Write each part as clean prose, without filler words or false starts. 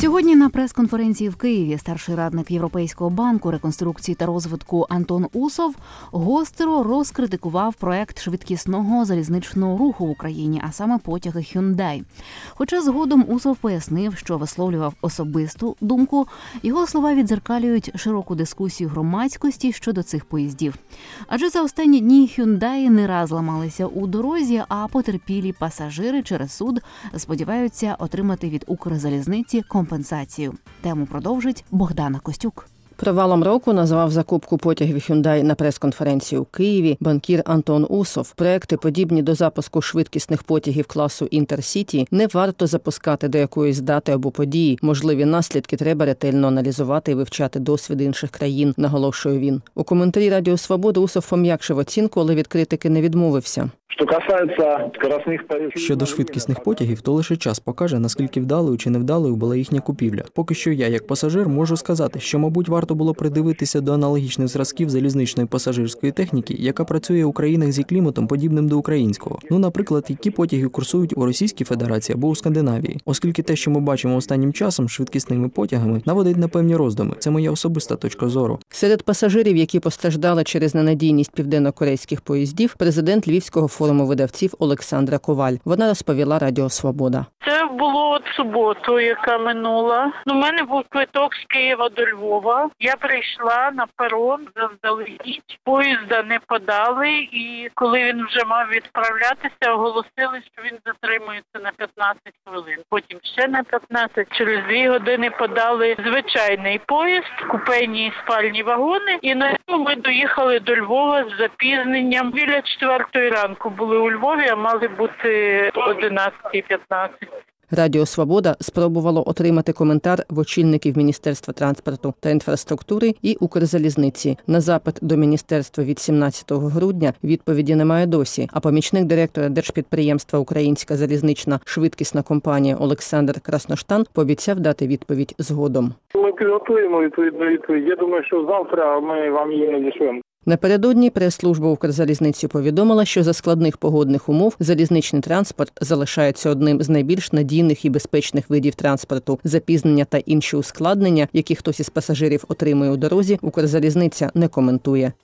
Сьогодні на прес-конференції в Києві старший радник Європейського банку реконструкції та розвитку Антон Усов гостро розкритикував проект швидкісного залізничного руху в Україні, а саме потяги Hyundai. Хоча згодом Усов пояснив, що висловлював особисту думку, його слова віддзеркалюють широку дискусію громадськості щодо цих поїздів. Адже за останні дні Hyundai не раз ламалися у дорозі, а потерпілі пасажири через суд сподіваються отримати від Укрзалізниці компенсацію. Тему продовжить Богдана Костюк. Провалом року назвав закупку потягів Hyundai на прес-конференції у Києві банкір Антон Усов. Проекти, подібні до запуску швидкісних потягів класу Інтерсіті, не варто запускати до якоїсь дати або події. Можливі наслідки треба ретельно аналізувати і вивчати досвід інших країн, наголошує він. У коментарі Радіо Свобода Усов пом'якшив оцінку, але від критики не відмовився. Щодо швидкісних потягів, то лише час покаже, наскільки вдалою чи невдалою була їхня купівля. Поки що я, як пасажир, можу сказати, що, мабуть, варто було придивитися до аналогічних зразків залізничної пасажирської техніки, яка працює у країнах зі кліматом, подібним до українського. Наприклад, які потяги курсують у Російській Федерації або у Скандинавії. Оскільки те, що ми бачимо останнім часом швидкісними потягами, наводить на певні роздуми. Це моя особиста точка зору. Серед пасажирів, які постраждали через ненадійність південно-корейських поїздів, президент Львівського форуму видавців Олександра Коваль. Вона розповіла Радіо Свобода. Це було в суботу, яка минула. У мене був квиток з Києва до Львова. Я прийшла на перон заздалегідь. Поїзда не подали, і коли він вже мав відправлятися, оголосили, що він затримується на 15 хвилин. Потім ще на 15. Через 2 години подали звичайний поїзд, купейні спальні вагони. І на ньому ми доїхали до Львова з запізненням. Біля 4 ранку були у Львові, а мали бути 11:15. Радіо «Свобода» спробувало отримати коментар в очільників Міністерства транспорту та інфраструктури і Укрзалізниці. На запит до міністерства від 17 грудня відповіді немає досі, а помічник директора держпідприємства «Українська залізнична швидкісна компанія» Олександр Красноштан пообіцяв дати відповідь згодом. Ми підготуємо відповідь. Я думаю, що завтра ми вам її надішлемо. Напередодні прес-служба Укрзалізниці повідомила, що за складних погодних умов залізничний транспорт залишається одним з найбільш надійних і безпечних видів транспорту. Запізнення та інші ускладнення, які хтось із пасажирів отримує у дорозі, Укрзалізниця не коментує.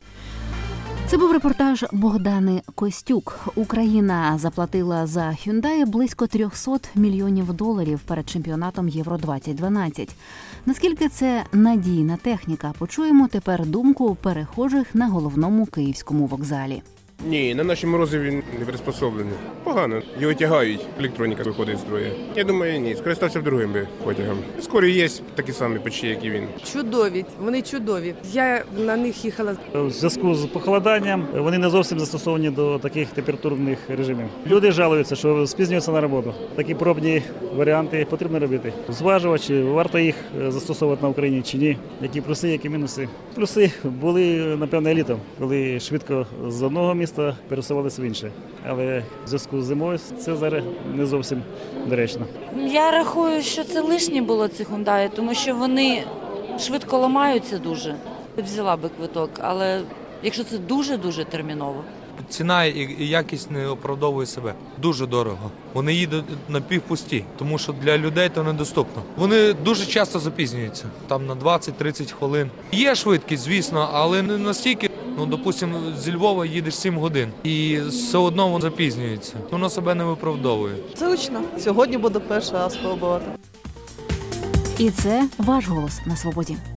Це був репортаж Богдани Костюк. Україна заплатила за Hyundai близько $300 мільйонів перед чемпіонатом Євро-2012. Наскільки це надійна техніка, почуємо тепер думку перехожих на головному київському вокзалі. Ні, на нашій морозі він не приспособлений. Погано. Його тягають, електроніка виходить з строю. Я думаю, ні, скористався б другим потягом. Скорі є такі самі почти, як і він. Чудові, вони чудові. Я на них їхала. У зв'язку з похолоданням вони не зовсім застосовані до таких температурних режимів. Люди жалуються, що спізнюються на роботу. Такі пробні варіанти потрібно робити. Зважувачі, варто їх застосовувати на Україні чи ні. Які плюси, які мінуси. Плюси були, напевно, літом, коли швидко з одного міста пересувалися в інше. Але в зв'язку з зимою це зараз не зовсім доречно. Я рахую, що це лишнє було ці Hyundai, тому що вони швидко ламаються дуже. Взяла би квиток, але якщо це дуже-дуже терміново. Ціна і якість не оправдовує себе. Дуже дорого. Вони їдуть напівпусті, тому що для людей це недоступно. Вони дуже часто запізнюються, там на 20-30 хвилин. Є швидкість, звісно, але не настільки. Допустимо, зі Львова їдеш 7 годин і все одно воно запізнюється. Воно себе не виправдовує. Це точно. Сьогодні буду перша спробувати. І це ваш голос на свободі.